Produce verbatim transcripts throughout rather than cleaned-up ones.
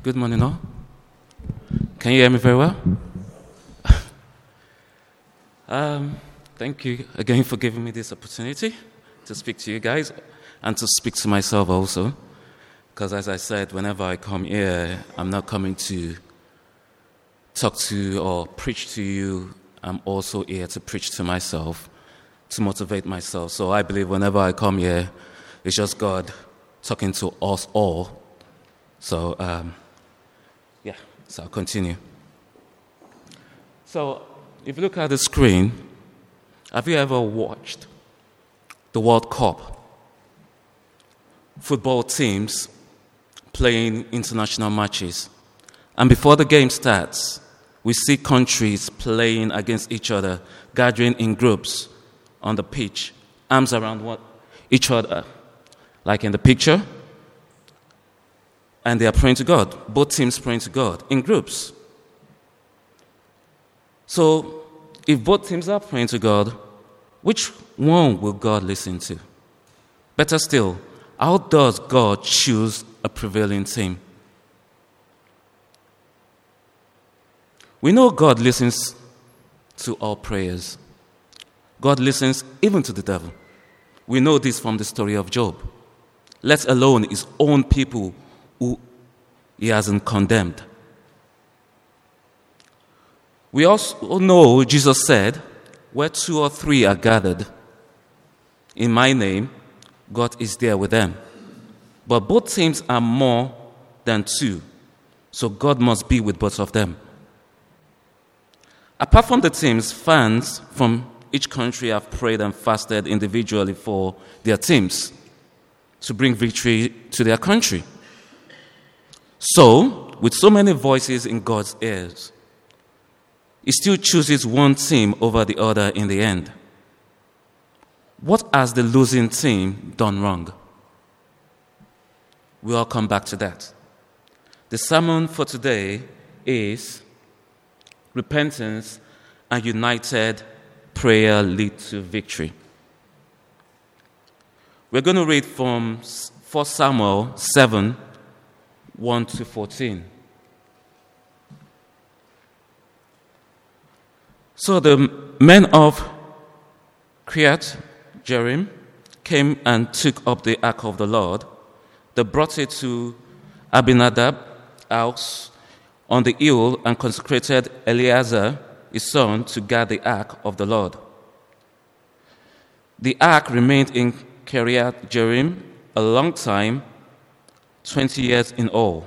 Good morning, all. Can you hear me very well? um, thank you again for giving me this opportunity to speak to you guys and to speak to myself also. Because as I said, whenever I come here, I'm not coming to talk to or preach to you. I'm also here to preach to myself, to motivate myself. So I believe whenever I come here, it's just God talking to us all. So, um, yeah, so I'll continue. So, if you look at the screen, have you ever watched the World Cup? Football teams playing international matches. And before the game starts, we see countries playing against each other, gathering in groups on the pitch, arms around one, each other, like in the picture. And they are praying to God. Both teams praying to God in groups. So, if both teams are praying to God, which one will God listen to? Better still, how does God choose a prevailing team? We know God listens to all prayers. God listens even to the devil. We know this from the story of Job, let alone his own people who he hasn't condemned. We also know Jesus said, where two or three are gathered in my name, God is there with them. But both teams are more than two, so God must be with both of them. Apart from the teams, fans from each country have prayed and fasted individually for their teams to bring victory to their country. So, with so many voices in God's ears, He still chooses one team over the other in the end. What has the losing team done wrong? We'll come back to that. The sermon for today is repentance and united prayer lead to victory. We're going to read from First Samuel seven, one to fourteen. So the men of Kiriath Jearim came and took up the ark of the Lord. They brought it to Abinadab's house on the hill and consecrated Eleazar, his son, to guard the ark of the Lord. The ark remained in Kiriath Jearim a long time, twenty years in all.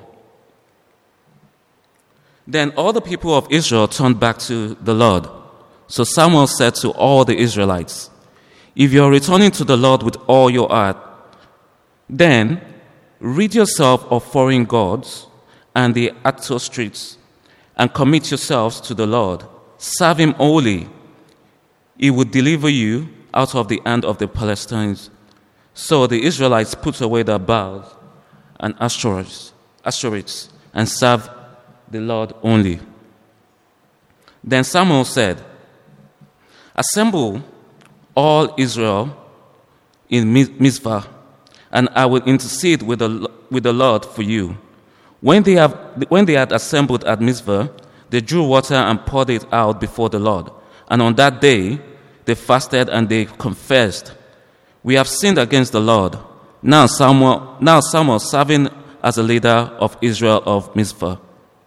Then all the people of Israel turned back to the Lord. So Samuel said to all the Israelites, if you are returning to the Lord with all your heart, then rid yourself of foreign gods and the Actor streets, and commit yourselves to the Lord. Serve Him wholly. He would deliver you out of the hand of the Philistines. So the Israelites put away their Baals and Ashtoreths, Ashtoreths and served the Lord only. Then Samuel said, assemble all Israel in Mizpah, and I will intercede with the, with the Lord for you. When they, have, when they had assembled at Mizpah, they drew water and poured it out before the Lord. And on that day, they fasted and they confessed, we have sinned against the Lord. Now Samuel, now Samuel serving as a leader of Israel of Mizpah.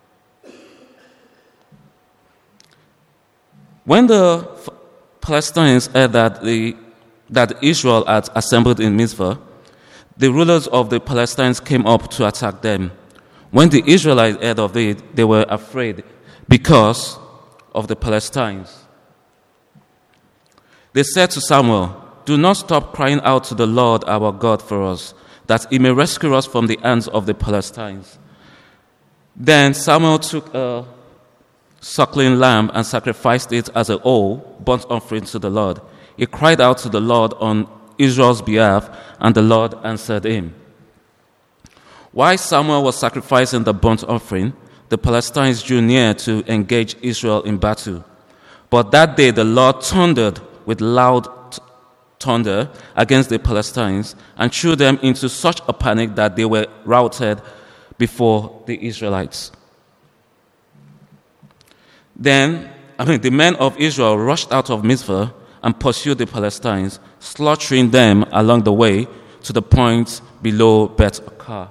When the Palestinians heard that, the, that Israel had assembled in Mizpah, the rulers of the Palestinians came up to attack them. When the Israelites heard of it, they were afraid because of the Palestinians. They said to Samuel, do not stop crying out to the Lord our God for us, that He may rescue us from the hands of the Palestinians. Then Samuel took a suckling lamb and sacrificed it as a whole burnt offering to the Lord. He cried out to the Lord on Israel's behalf, and the Lord answered him. While Samuel was sacrificing the burnt offering, the Palestinians drew near to engage Israel in battle. But that day the Lord thundered with loud t- thunder against the Palestinians and threw them into such a panic that they were routed before the Israelites. Then, I mean, the men of Israel rushed out of Mizpah and pursued the Philistines, slaughtering them along the way to the point below Beth-Akar.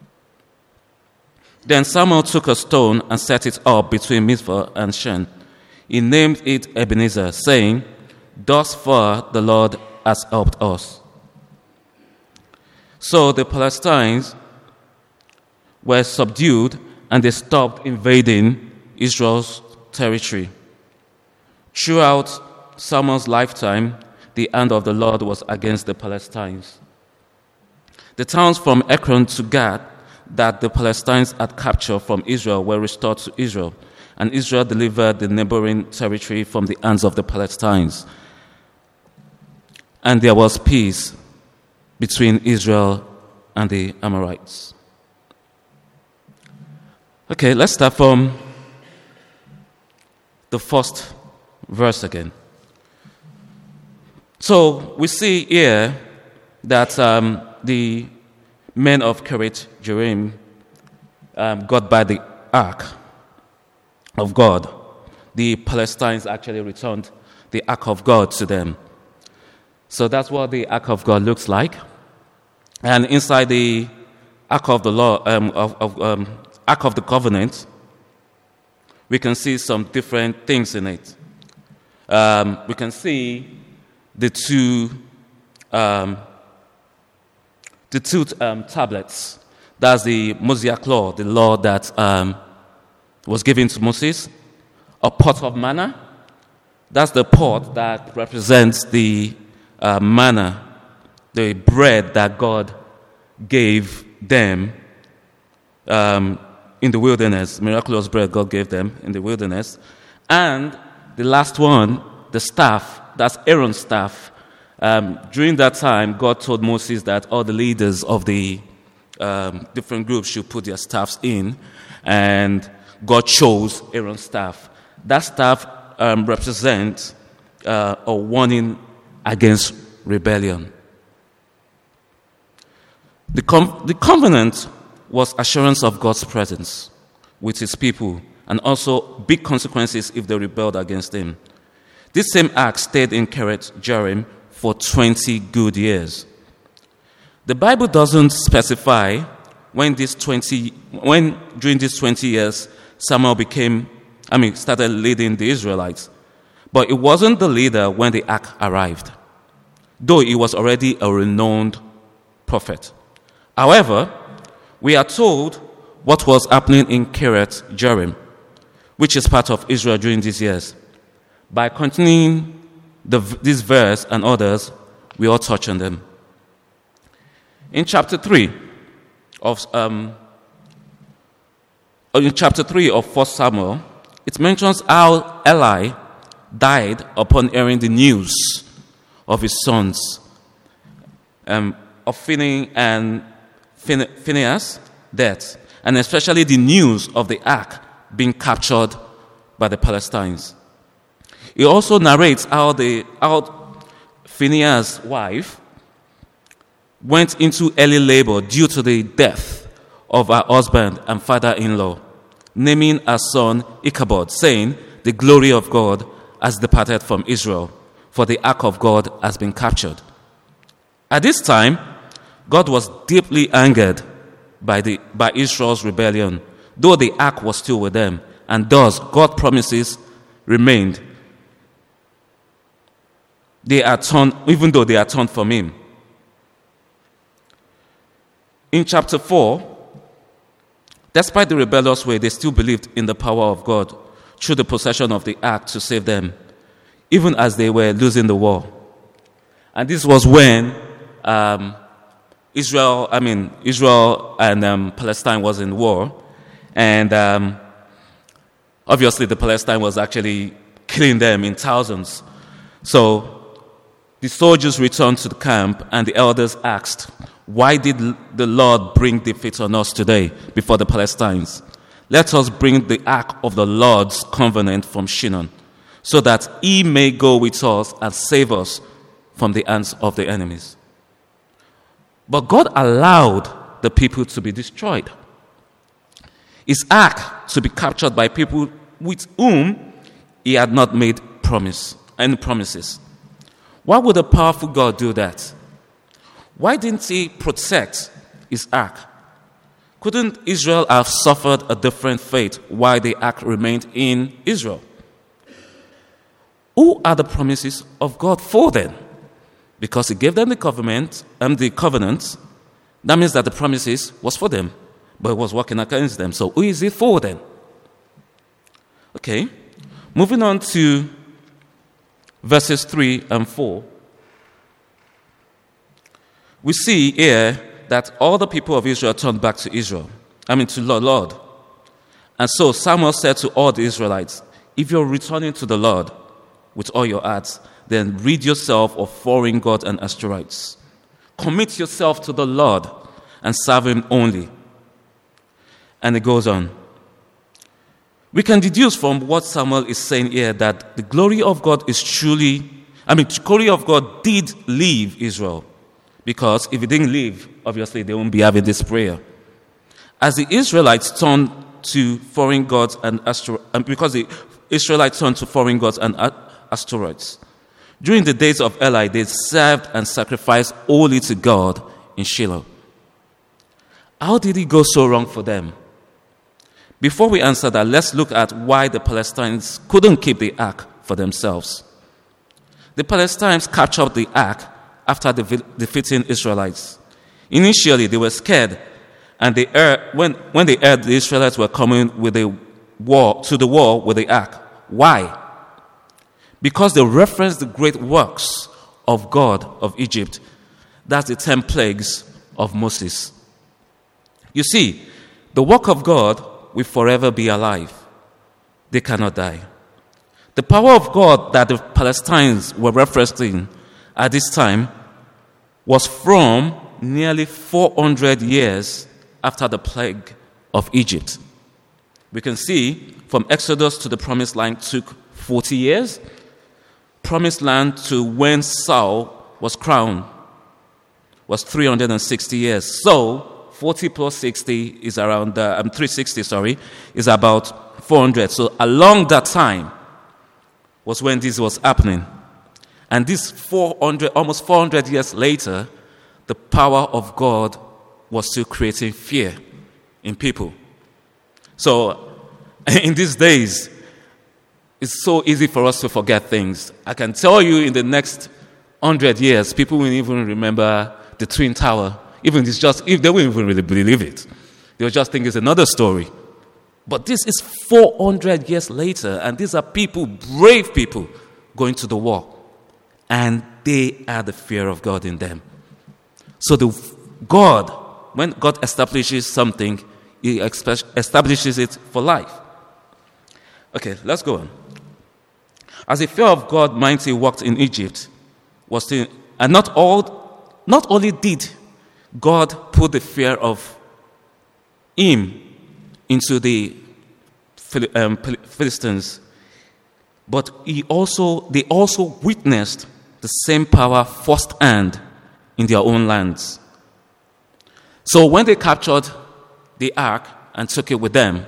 Then Samuel took a stone and set it up between Mizpah and Shen. He named it Ebenezer, saying, "Thus far the Lord has helped us." So the Philistines were subdued and they stopped invading Israel's territory. Throughout Samuel's lifetime, the hand of the Lord was against the Philistines. The towns from Ekron to Gath that the Philistines had captured from Israel were restored to Israel, and Israel delivered the neighboring territory from the hands of the Philistines. And there was peace between Israel and the Amorites. Okay, let's start from the first verse again. So we see here that um, the men of Kiriath Jearim um, got by the ark of God. The Philistines actually returned the ark of God to them. So that's what the ark of God looks like. And inside the ark of the law, um, of, of um, ark of the covenant, we can see some different things in it. Um, we can see the two, um, the two um, tablets. That's the Mosaic law, the law that um, was given to Moses. A pot of manna. That's the pot that represents the uh, manna, the bread that God gave them um, in the wilderness, miraculous bread God gave them in the wilderness. And the last one, the staff, that's Aaron's staff. Um, during that time, God told Moses that all the leaders of the um, different groups should put their staffs in, and God chose Aaron's staff. That staff um, represents uh, a warning against rebellion. The, com- the covenant was assurance of God's presence with his people, and also big consequences if they rebelled against him. This same ark stayed in Kiriath Jearim for twenty good years. The Bible doesn't specify when this twenty, when during these twenty years Samuel became, I mean, started leading the Israelites. But it wasn't the leader when the ark arrived, though he was already a renowned prophet. However, we are told what was happening in Kiriath Jearim, which is part of Israel during these years. By continuing the, this verse and others, we all touch on them. In chapter three of um, in chapter three of First Samuel, it mentions how Eli died upon hearing the news of his sons, um, of Phinehas and Phinehas' death, and especially the news of the ark being captured by the Philistines. He also narrates how the how Phinehas' wife went into early labor due to the death of her husband and father-in-law, naming her son Ichabod, saying, "The glory of God has departed from Israel, for the ark of God has been captured." At this time, God was deeply angered by the by Israel's rebellion, though the ark was still with them, and thus God's promises remained. They are turned, even though they are turned from him. In chapter four, despite the rebellious way, they still believed in the power of God through the possession of the ark to save them, even as they were losing the war. And this was when um, Israel, I mean, Israel and um, Palestine was in war, and um, obviously the Palestine was actually killing them in thousands. So the soldiers returned to the camp, and the elders asked, "Why did the Lord bring defeat on us today before the Palestines? Let us bring the ark of the Lord's covenant from Shinar, so that he may go with us and save us from the hands of the enemies." But God allowed the people to be destroyed. his ark to be captured by people with whom he had not made promise, any promises. Why would a powerful God do that? Why didn't he protect his ark? Couldn't Israel have suffered a different fate while the ark remained in Israel? Who are the promises of God for them? Because he gave them the covenant, and the covenant, that means that the promises was for them, but it was working against them. So who is it for then? Okay, moving on to verses three and four. We see here that all the people of Israel turned back to Israel, I mean to the Lord. And so Samuel said to all the Israelites, if you're returning to the Lord with all your hearts, then rid yourself of foreign gods and Ashtoreths. Commit yourself to the Lord and serve him only. And it goes on. We can deduce from what Samuel is saying here that the glory of God is truly, I mean, the glory of God did leave Israel. Because if it didn't leave, obviously they won't be having this prayer. As the Israelites turned to foreign gods and Ashtoreths, and because the Israelites turned to foreign gods and Ashtoreths, during the days of Eli, they served and sacrificed only to God in Shiloh. How did it go so wrong for them? Before we answer that, let's look at why the Palestinians couldn't keep the ark for themselves. The Palestinians captured the ark after defeating Israelites. Initially, they were scared, and they heard, when, when they heard the Israelites were coming with a war to the war with the ark. Why? Because they referenced the great works of God of Egypt. That's the ten plagues of Moses. You see, the work of God will forever be alive. They cannot die. The power of God that the Palestinians were referencing at this time was from nearly four hundred years after the plague of Egypt. We can see from Exodus to the Promised Land took forty years. Promised Land to when Saul was crowned was three hundred sixty years. So forty plus sixty is around, uh, um, three hundred sixty, sorry, is about four hundred. So along that time was when this was happening. And this four hundred, almost four hundred years later, the power of God was still creating fear in people. So in these days, it's so easy for us to forget things. I can tell you in the next hundred years, people won't even remember the Twin Tower. Even it's just, if they won't even really believe it. They'll just think it's another story. But this is four hundred years later, and these are people, brave people, going to the war. And they are the fear of God in them. So the God, when God establishes something, he establishes it for life. Okay, let's go on. As the fear of God mighty worked in Egypt, was still, and not all, not only did God put the fear of him into the um, Philistines, but he also they also witnessed the same power firsthand in their own lands. So when they captured the ark and took it with them,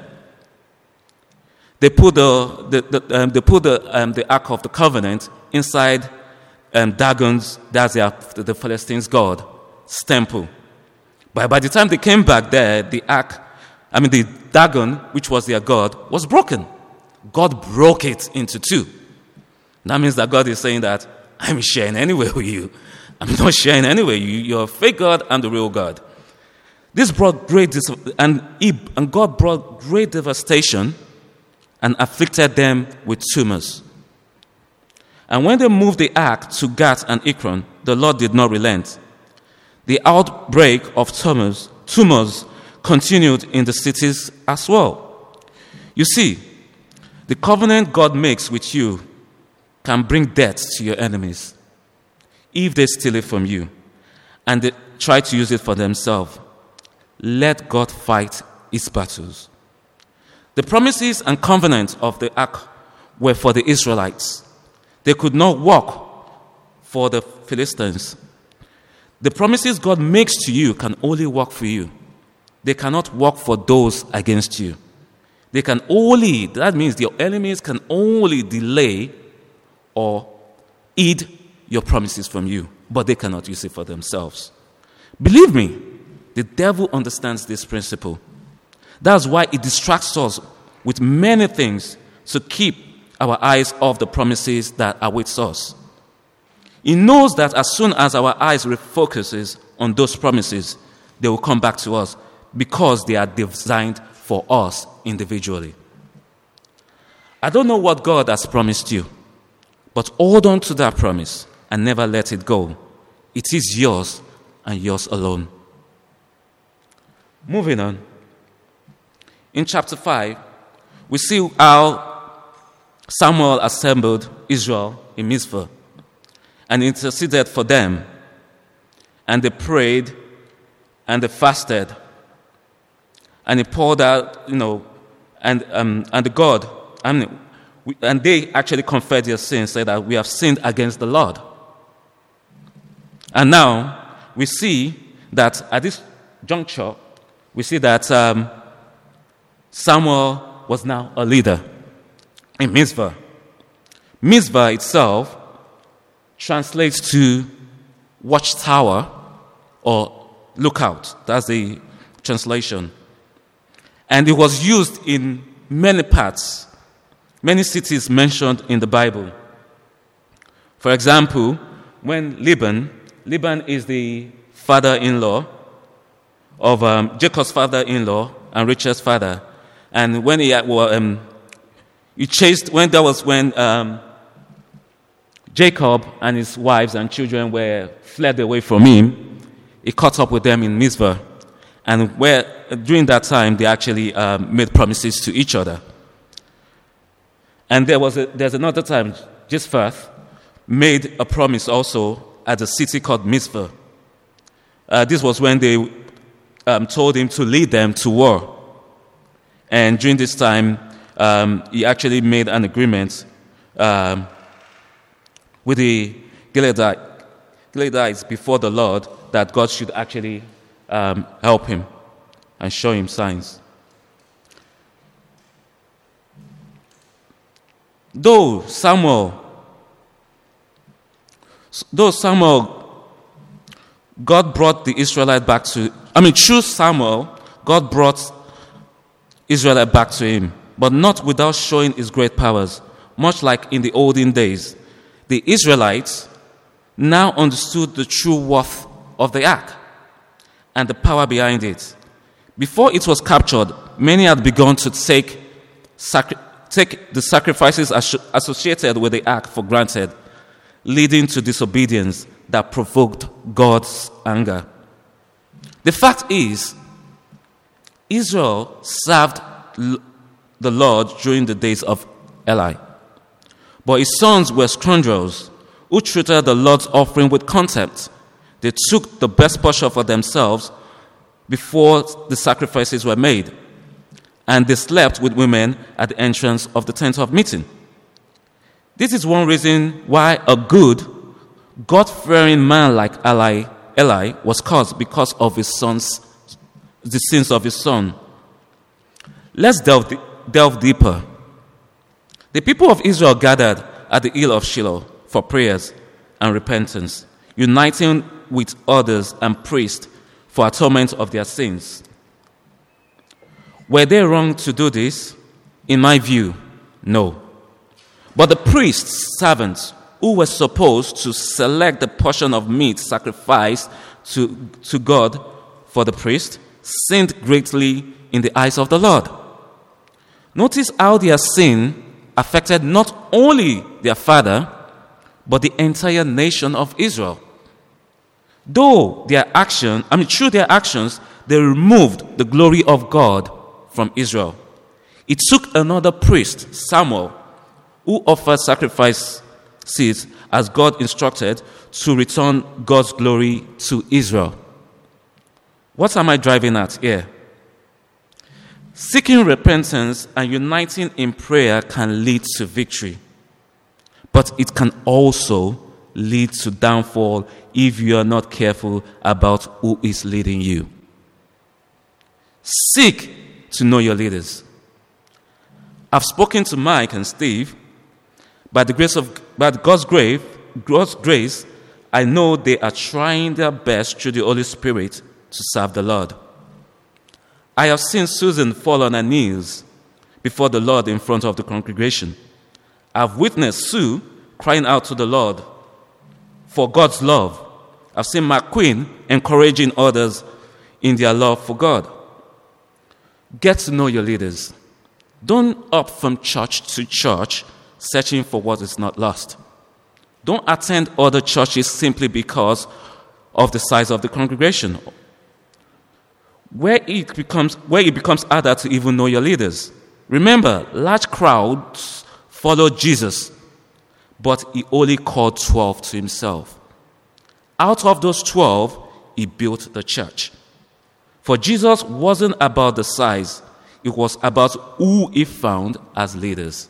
they put the, the, the um, they put the um, the ark of the covenant inside um, Dagon's, that's their, the Philistines' god, temple. But by the time they came back there, the ark, I mean the Dagon, which was their god, was broken. God broke it into two. That means that God is saying that I'm sharing anyway with you. I'm not sharing anyway. You, you're a fake God, I'm the real God. This brought great dis- and, he, and God brought great devastation and afflicted them with tumors. And when they moved the ark to Gath and Ekron, the Lord did not relent. The outbreak of tumors, tumors continued in the cities as well. You see, the covenant God makes with you can bring death to your enemies if they steal it from you and they try to use it for themselves. Let God fight his battles. The promises and covenant of the ark were for the Israelites. They could not work for the Philistines. The promises God makes to you can only work for you. They cannot work for those against you. They can only, that means your enemies can only delay or eat your promises from you, but they cannot use it for themselves. Believe me, the devil understands this principle. That's why it distracts us with many things to keep our eyes off the promises that await us. He knows that as soon as our eyes refocuses on those promises, they will come back to us because they are designed for us individually. I don't know what God has promised you, but hold on to that promise and never let it go. It is yours and yours alone. Moving on. In chapter five, we see how Samuel assembled Israel in Mizpah and interceded for them. And they prayed and they fasted. And he poured out, you know, and um, and the God, and, we, and they actually confessed their sins, said that we have sinned against the Lord. And now we see that at this juncture, we see that um, Samuel was now a leader in Mizpah. Mizpah itself translates to watchtower or lookout. That's the translation. And it was used in many parts, many cities mentioned in the Bible. For example, when Laban, Laban is the father-in-law of um, Jacob's father-in-law and Rachel's father, and when he had, well, um, he chased when that was when um, Jacob and his wives and children were fled away from him, he caught up with them in Mizpah. And where during that time they actually um, made promises to each other. And there was a, there's another time Jephthah made a promise also at a city called Mizpah. Uh, this was when they um, told him to lead them to war. And during this time, um, he actually made an agreement um, with the Gileadite, Gileadites before the Lord that God should actually Um, help him and show him signs. Though Samuel, though Samuel, God brought the Israelite back to, I mean, through Samuel, God brought Israelite back to him, but not without showing his great powers. Much like in the olden days, the Israelites now understood the true worth of the ark and the power behind it. Before it was captured, many had begun to take sacri- take the sacrifices as- associated with the ark for granted, leading to disobedience that provoked God's anger. The fact is, Israel served l- the Lord during the days of Eli, but his sons were scoundrels who treated the Lord's offering with contempt. They took the best portion for themselves before the sacrifices were made. And they slept with women at the entrance of the tent of meeting. This is one reason why a good, God-fearing man like Eli, Eli was cursed because of his son's, the sins of his son. Let's delve, delve deeper. The people of Israel gathered at the hill of Shiloh for prayers and repentance, uniting with others and priests for atonement of their sins. Were they wrong to do this? In my view, no. But the priests' servants, who were supposed to select the portion of meat sacrificed to, to God for the priest, sinned greatly in the eyes of the Lord. Notice how their sin affected not only their father, but the entire nation of Israel. Though their action, I mean, through their actions, they removed the glory of God from Israel. It took another priest, Samuel, who offered sacrifices as God instructed to return God's glory to Israel. What am I driving at here? Seeking repentance and uniting in prayer can lead to victory, but it can also lead to downfall if you are not careful about who is leading you. Seek to know your leaders. I've spoken to Mike and Steve. By the grace of by God's grace, God's grace, I know they are trying their best through the Holy Spirit to serve the Lord. I have seen Susan fall on her knees before the Lord in front of the congregation. I've witnessed Sue crying out to the Lord for God's love. I've seen McQueen encouraging others in their love for God. Get to know your leaders. Don't up from church to church searching for what is not lost. Don't attend other churches simply because of the size of the congregation. Where it becomes where it becomes harder to even know your leaders. Remember, large crowds followed Jesus, but he only called twelve to himself. Out of those twelve, he built the church. For Jesus wasn't about the size, it was about who he found as leaders.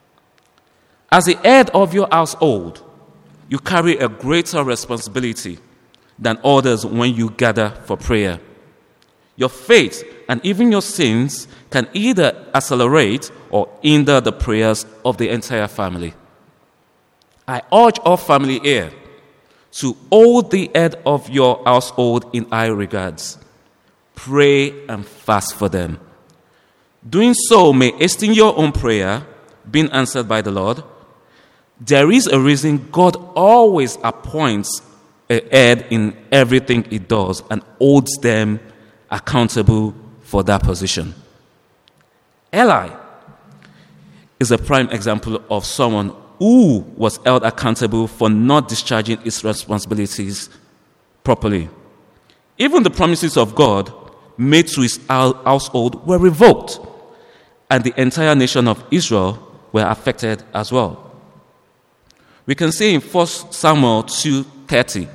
As the head of your household, you carry a greater responsibility than others when you gather for prayer. Your faith and even your sins can either accelerate or hinder the prayers of the entire family. I urge all family here to hold the head of your household in high regards. Pray and fast for them. Doing so may hasten your own prayer being answered by the Lord. There is a reason God always appoints a head in everything he does and holds them accountable for that position. Eli is a prime example of someone who was held accountable for not discharging his responsibilities properly. Even the promises of God made to his household were revoked, and the entire nation of Israel were affected as well. We can see in First Samuel two thirty.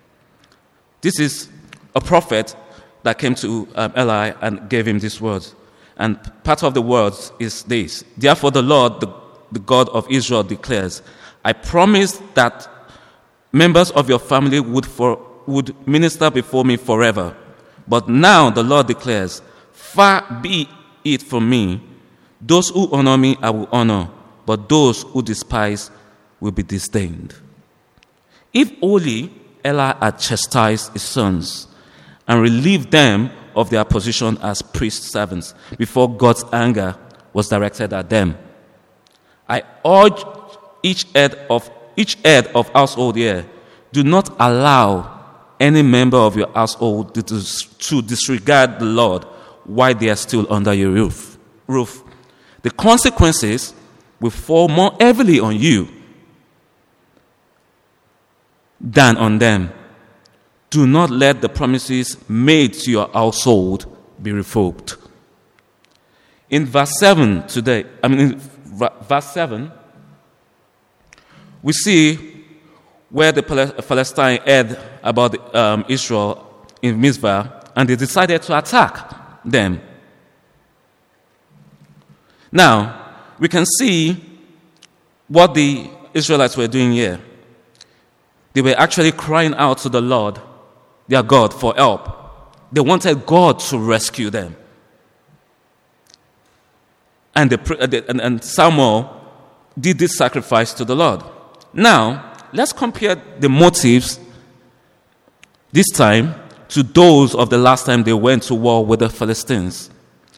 This is a prophet that came to um, Eli and gave him these words. And part of the words is this: Therefore the Lord, the, the God of Israel, declares, I promised that members of your family would, for, would minister before me forever. But now the Lord declares, far be it from me. Those who honor me I will honor, but those who despise will be disdained. If only Eli had chastised his sons and relieved them of their position as priest servants before God's anger was directed at them. I urge each head of each head of household here, do not allow any member of your household to, to disregard the Lord while they are still under your roof. Roof. The consequences will fall more heavily on you than on them. Do not let the promises made to your household be revoked. In verse seven today, I mean in verse seven, we see where the Palestine heard about um, Israel in Mizpah, and they decided to attack them. Now, we can see what the Israelites were doing here. They were actually crying out to the Lord, their God, for help. They wanted God to rescue them. And, the, and, and Samuel did this sacrifice to the Lord. Now, let's compare the motives this time to those of the last time they went to war with the Philistines.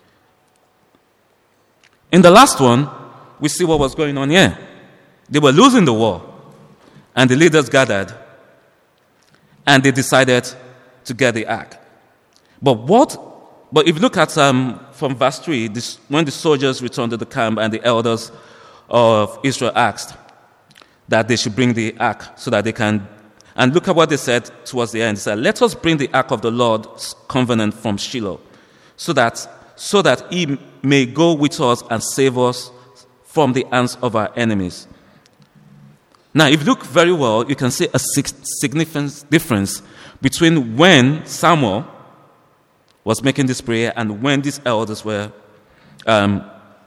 In the last one, we see what was going on here. They were losing the war, and the leaders gathered, and they decided to get the ark. But what? But if you look at um, from verse three, this, when the soldiers returned to the camp and the elders of Israel asked that they should bring the ark so that they can, and look at what they said towards the end. They said, "Let us bring the ark of the Lord's covenant from Shiloh, so that so that he may go with us and save us from the hands of our enemies." Now, if you look very well, you can see a significant difference between when Samuel was making this prayer and when these elders were um,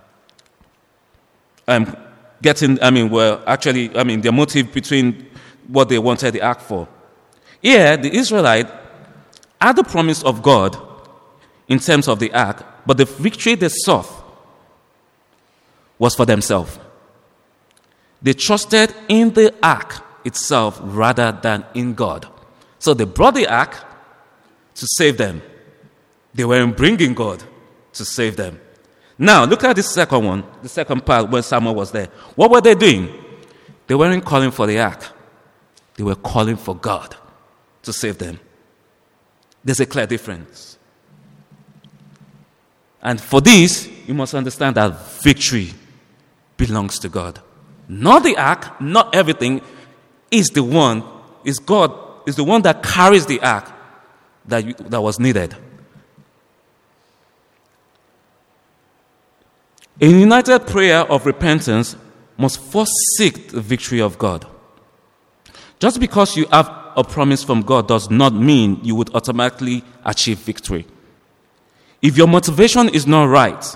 um, getting, I mean, were actually, I mean, their motive between what they wanted the ark for. Here, the Israelite had the promise of God in terms of the ark, but the victory they sought was for themselves. They trusted in the ark itself rather than in God. So they brought the ark to save them. They weren't bringing God to save them. Now, look at the second one, the second part when Samuel was there. What were they doing? They weren't calling for the ark. They were calling for God to save them. There's a clear difference. And for this, you must understand that victory belongs to God. Not the ark, not everything, is the one, is God, is the one that carries the ark that, you, that was needed. A united prayer of repentance must first seek the victory of God. Just because you have a promise from God does not mean you would automatically achieve victory. If your motivation is not right,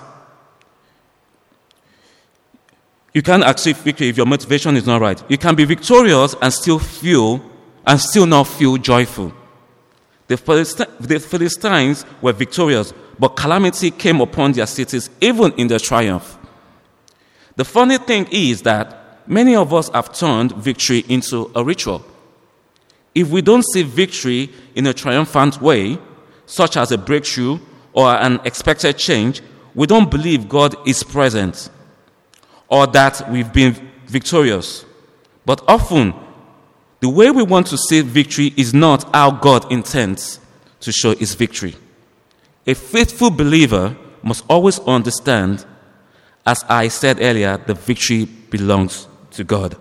you can't achieve victory if your motivation is not right. You can be victorious and still feel and still not feel joyful. The Philistines, the Philistines were victorious, but calamity came upon their cities even in their triumph. The funny thing is that many of us have turned victory into a ritual. If we don't see victory in a triumphant way, such as a breakthrough or an expected change, we don't believe God is present or that we've been victorious. But often, the way we want to see victory is not how God intends to show his victory. A faithful believer must always understand, as I said earlier, the victory belongs to God.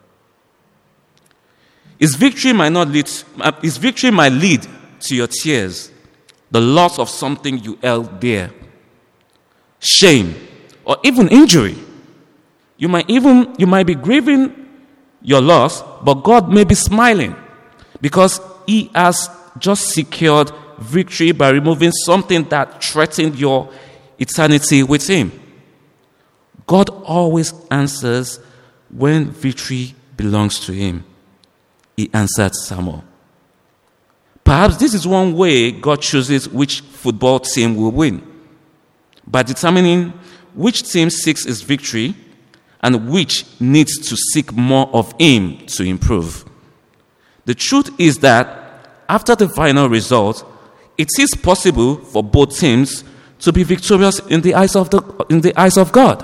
His victory might not lead, his victory might lead to your tears, the loss of something you held dear, shame, or even injury. You might even you might be grieving your loss, but God may be smiling because he has just secured victory by removing something that threatened your eternity with him. God always answers when victory belongs to him. He answered Samuel. Perhaps this is one way God chooses which football team will win, by determining which team seeks his victory and which needs to seek more of him to improve. The truth is that after the final result, it is possible for both teams to be victorious in the eyes of the in the eyes of God.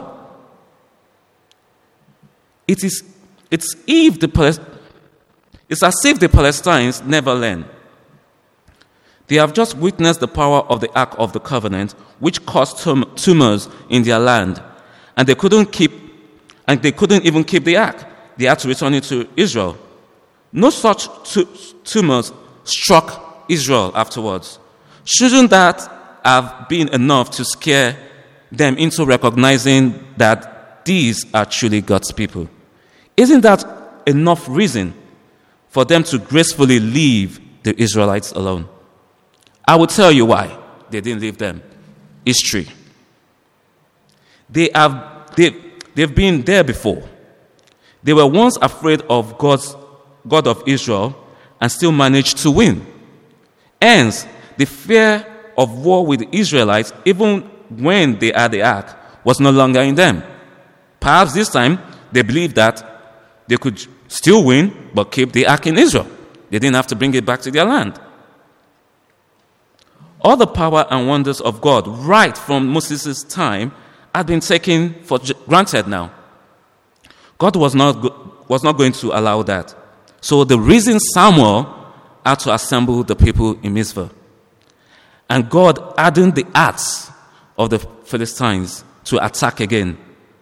It is it's if the it's as if the Palestinians never learn. They have just witnessed the power of the Ark of the Covenant, which caused tum- tumors in their land, and they couldn't keep, and they couldn't even keep the Ark. They had to return it to Israel. No such tu- tumors struck Israel afterwards. Shouldn't that have been enough to scare them into recognizing that these are truly God's people? Isn't that enough reason for them to gracefully leave the Israelites alone? I will tell you why they didn't leave them. History. They have they, they've been there before. They were once afraid of God's God of Israel and still managed to win. Hence, the fear of war with the Israelites, even when they had the ark, was no longer in them. Perhaps this time they believed that they could still win but keep the ark in Israel. They didn't have to bring it back to their land. All the power and wonders of God right from Moses' time had been taken for granted now. God was not, go- was not going to allow that. So the reason Samuel had to assemble the people in Mizpah, and God hardened the hearts of the Philistines to attack again,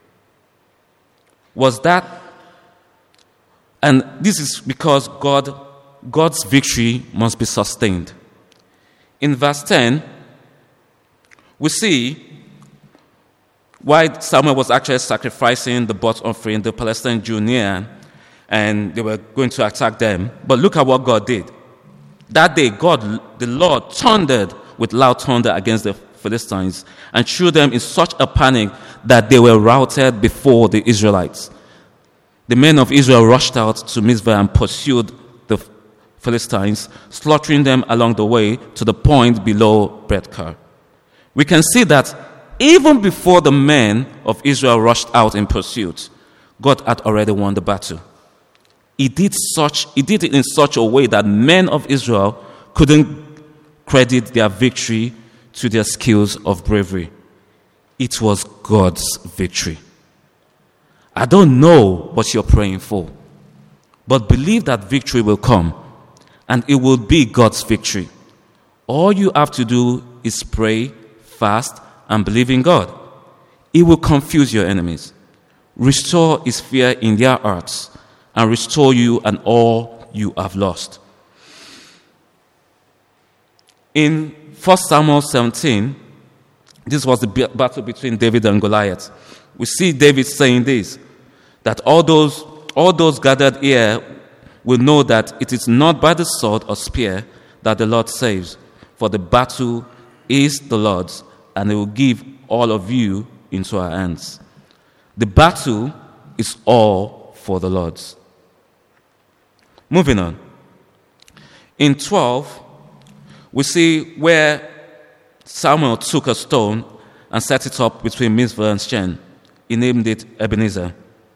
was that, and this is because God, God's victory must be sustained. In verse ten, we see why Samuel was actually sacrificing the burnt offering. The Palestinians drew near, and they were going to attack them. But look at what God did. That day, God, the Lord, thundered with loud thunder against the Philistines and threw them in such a panic that they were routed before the Israelites. The men of Israel rushed out to Mizpah and pursued the Philistines, slaughtering them along the way to the point below Beth-kar. We can see that even before the men of Israel rushed out in pursuit, God had already won the battle. He did such, he did it in such a way that men of Israel couldn't credit their victory to their skills of bravery. It was God's victory. I don't know what you're praying for, but believe that victory will come, and it will be God's victory. All you have to do is pray, fast, and believe in God. He will confuse your enemies, restore his fear in their hearts, and restore you and all you have lost. In First Samuel seventeen, this was the battle between David and Goliath. We see David saying this, that all those, all those gathered here will know that it is not by the sword or spear that the Lord saves, for the battle is the Lord's, and he will give all of you into our hands. The battle is all for the Lord's. Moving on. In twelve, we see where Samuel took a stone and set it up between Mizpah and Shen. He named it Ebenezer.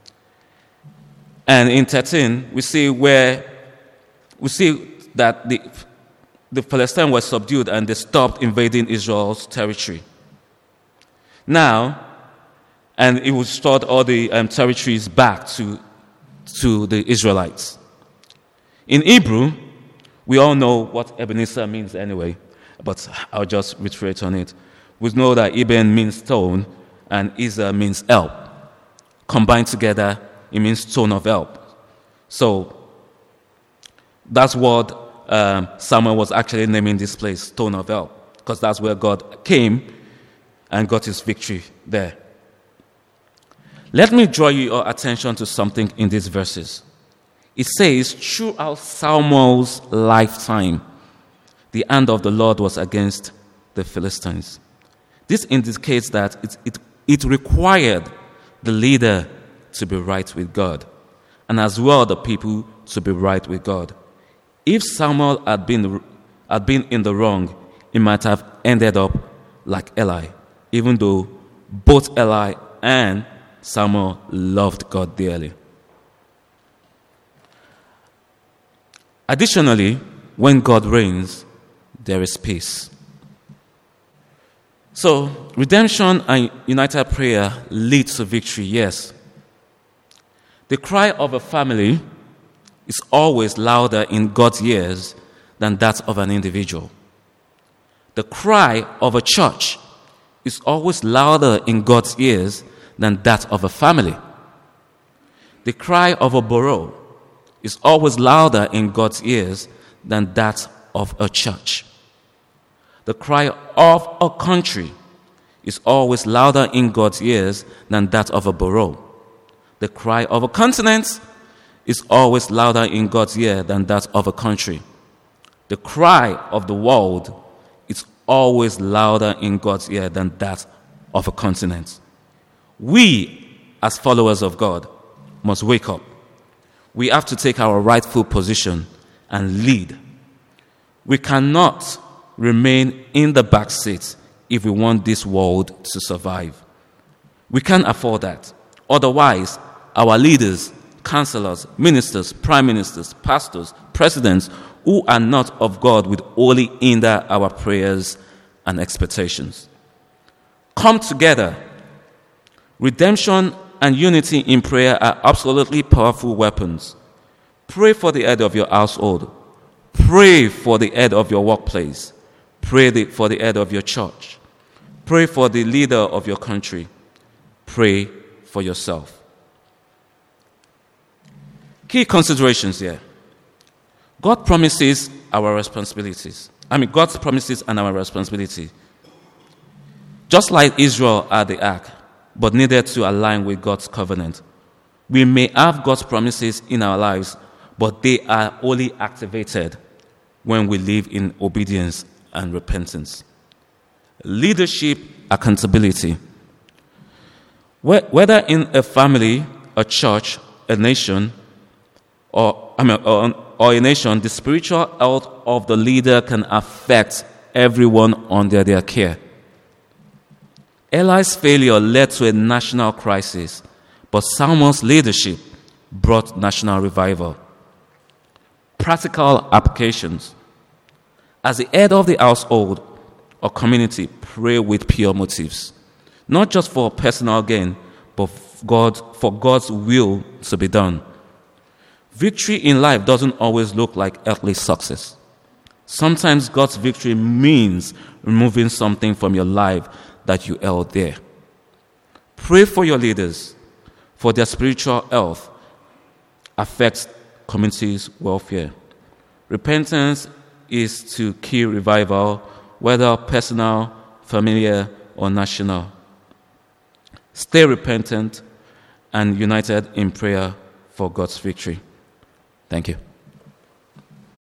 And in thirteen, we see where we see that the the Philistines were subdued and they stopped invading Israel's territory. Now, and it restored all the um, territories back to to the Israelites. In Hebrew, we all know what Ebenezer means anyway, but I'll just reiterate on it. We know that Eben means stone and Ezer means help. Combined together, it means stone of help. So that's what um, Samuel was actually naming this place, Stone of Help, because that's where God came and got his victory there. Let me draw your attention to something in these verses. It says, throughout Samuel's lifetime, the hand of the Lord was against the Philistines. This indicates that it, it, it required the leader to be right with God, and as well the people to be right with God. If Samuel had been, had been in the wrong, it might have ended up like Eli, even though both Eli and Samuel loved God dearly. Additionally, when God reigns, there is peace. So, redemption and united prayer leads to victory, yes. The cry of a family is always louder in God's ears than that of an individual. The cry of a church is always louder in God's ears than that of a family. The cry of a borough is always louder in God's ears than that of a church. The cry of a country is always louder in God's ears than that of a borough. The cry of a continent is always louder in God's ear than that of a country. The cry of the world is always louder in God's ear than that of a continent. We, as followers of God, must wake up. We have to take our rightful position and lead. We cannot remain in the back seat if we want this world to survive. We can't afford that. Otherwise, our leaders, councillors, ministers, prime ministers, pastors, presidents who are not of God will only hinder our prayers and expectations. Come together. Redemption and unity in prayer are absolutely powerful weapons. Pray for the head of your household. Pray for the head of your workplace. Pray the, for the head of your church. Pray for the leader of your country. Pray for yourself. Key considerations here. God promises our responsibilities. I mean, God's promises and our responsibility. Just like Israel had the ark, but needed to align with God's covenant. We may have God's promises in our lives, but they are only activated when we live in obedience and repentance. Leadership accountability. Whether in a family, a church, a nation, or, I mean, or, or a nation, the spiritual health of the leader can affect everyone under their care. Eli's failure led to a national crisis, but Samuel's leadership brought national revival. Practical applications. As the head of the household or community, pray with pure motives, not just for personal gain, but God, for God's will to be done. Victory in life doesn't always look like earthly success. Sometimes God's victory means removing something from your life that you held there. Pray for your leaders, for their spiritual health affects communities' welfare. Repentance is to key revival, whether personal, familiar, or national. Stay repentant and united in prayer for God's victory. Thank you.